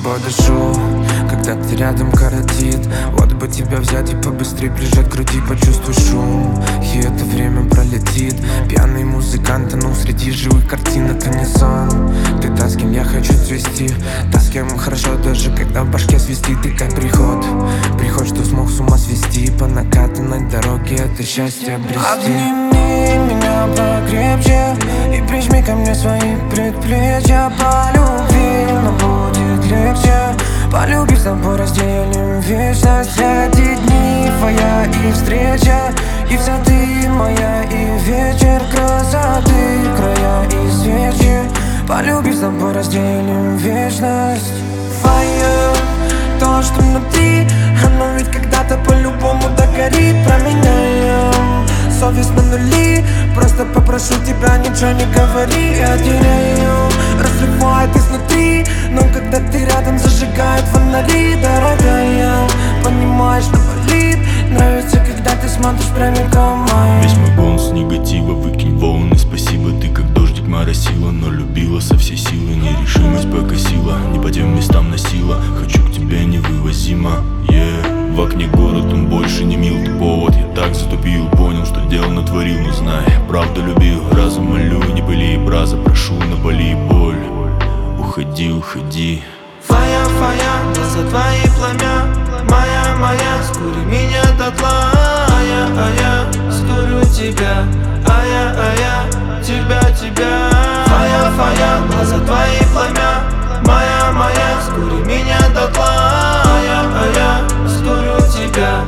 тобой дышу, когда ты рядом коротит. Вот бы тебя взять и побыстрее прижать к груди, почувствуй шум, и это время пролетит. Пьяный музыкант, ну среди живых картин, это не сон. Ты та, с кем я хочу цвести, та, с кем хорошо, даже когда в башке свистит. Ты как приход, что смог с ума свести. По накатанной дороге это счастье обрести. Обними меня покрепче и прижми ко мне свои предплечья. По любви нам будет легче, полюбив с тобой разделим вечность. Эти дни твоя и встреча, и вся ты моя, и вечер красоты, края и свечи. Полюбив с тобой разделим вечность. Fire, то, что внутри, оно ведь когда-то по-любому догорит. Променяем совесть на нули, просто попрошу тебя, ничего не говори. Я теряю, разрывает изнутри, но когда ты рядом, зажигает фонари. Дорогая, понимаешь, что болит, нравится, когда ты смотришь прямиком мои. Весь мой бонус негатива выкинь волны. Спасибо, ты как дождик моросила, но любила со всей силы. Нерешимость покосила, не по тем местам носила. Хочу к тебе невывозимо, В окне город, он больше не мил, ты повод. Я так затупил, понял, что дело натворил. Но знай, правду любил, разум молю. Не пыли и браза, прошу, напали боль. Уходи, уходи. Фая, глаза твои пламя, моя, скури меня дотла. Я скурю тебя, я тебя. Фая, глаза твои пламя, моя, скури меня дотла. Я скурю тебя,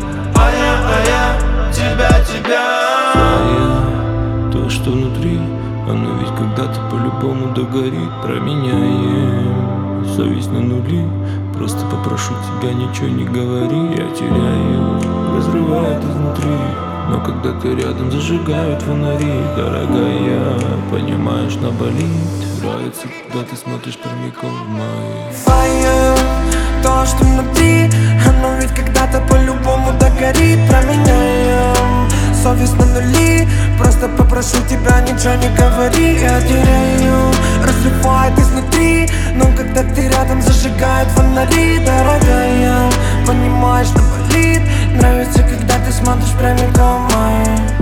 тебя. Фая, то, что внутри, оно ведь когда-то по-любому догорит. Променяем совесть на нули, просто попрошу тебя, ничего не говори. Я теряю, разрывает изнутри, но когда ты рядом, зажигают фонари. Дорогая, понимаешь, наболит. Нравится, когда ты смотришь прямиком в мои. Fire, то, что внутри, оно ведь когда-то по-любому догорит. Променяем совесть на нули, просто попрошу тебя, ничего не говори. Я теряю, разрывает изнутри, но когда ты рядом, зажигает фонари. Дорогая, понимаешь, что болит, нравится, когда ты смотришь прямиком в мои.